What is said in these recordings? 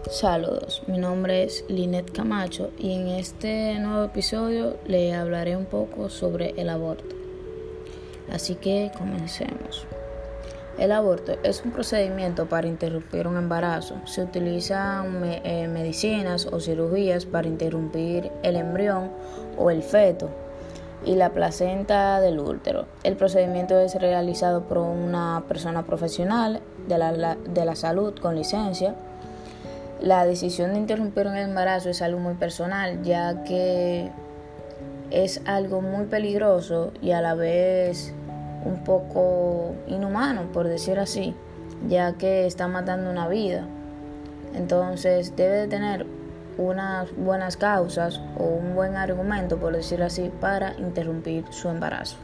Saludos, mi nombre es Linet Camacho y en este nuevo episodio le hablaré un poco sobre el aborto. Así que comencemos. El aborto es un procedimiento para interrumpir un embarazo. Se utilizan medicinas o cirugías para interrumpir el embrión o el feto y la placenta del útero. El procedimiento es realizado por una persona profesional de la salud con licencia. La decisión de interrumpir un embarazo es algo muy personal, ya que es algo muy peligroso y a la vez un poco inhumano, por decir así, ya que está matando una vida. Entonces debe de tener unas buenas causas o un buen argumento, por decir así, para interrumpir su embarazo.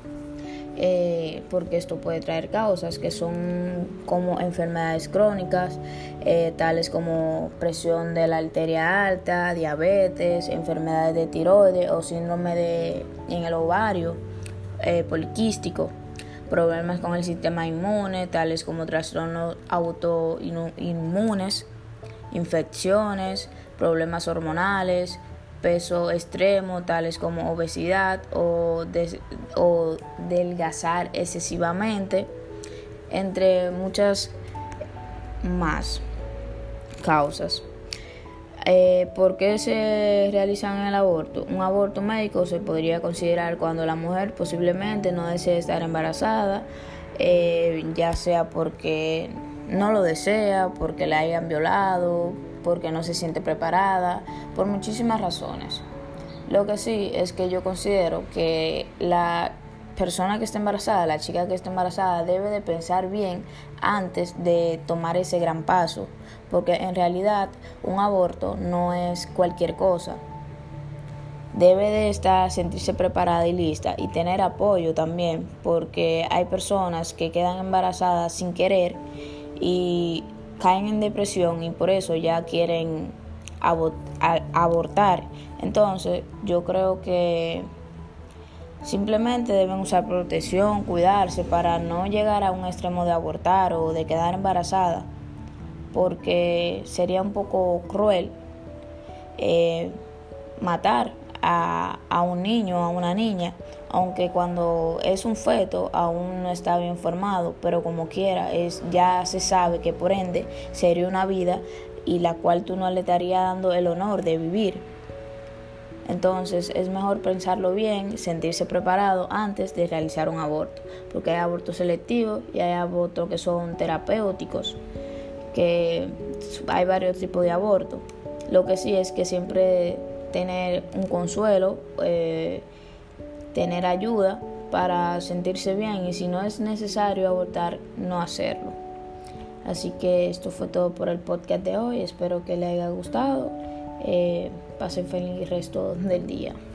Porque esto puede traer causas que son como enfermedades crónicas, tales como presión de la arteria alta, diabetes, enfermedades de tiroides o síndrome en el ovario poliquístico, problemas con el sistema inmune, tales como trastornos autoinmunes, infecciones, problemas hormonales, peso extremo, tales como obesidad o delgazar excesivamente, entre muchas más causas. ¿Por qué se realiza el aborto? Un aborto médico se podría considerar cuando la mujer posiblemente no desee estar embarazada, ya sea porque no lo desea, porque la hayan violado, porque no se siente preparada, por muchísimas razones. Lo que sí es que yo considero que la persona que está embarazada, la chica que está embarazada, debe de pensar bien antes de tomar ese gran paso, porque en realidad un aborto no es cualquier cosa. Debe de sentirse preparada y lista y tener apoyo también, porque hay personas que quedan embarazadas sin querer y caen en depresión y por eso ya quieren abortar. Entonces yo creo que simplemente deben usar protección, cuidarse para no llegar a un extremo de abortar o de quedar embarazada, porque sería un poco cruel matar a un niño o a una niña, aunque cuando es un feto aún no está bien formado, pero como quiera ya se sabe que por ende sería una vida y la cual tú no le estarías dando el honor de vivir. Entonces es mejor pensarlo bien, sentirse preparado antes de realizar un aborto, porque hay abortos selectivos y hay abortos que son terapéuticos, que hay varios tipos de aborto. Lo que sí es que siempre tener un consuelo, tener ayuda para sentirse bien y si no es necesario abortar, no hacerlo. Así que esto fue todo por el podcast de hoy, espero que les haya gustado. Pasen feliz resto del día.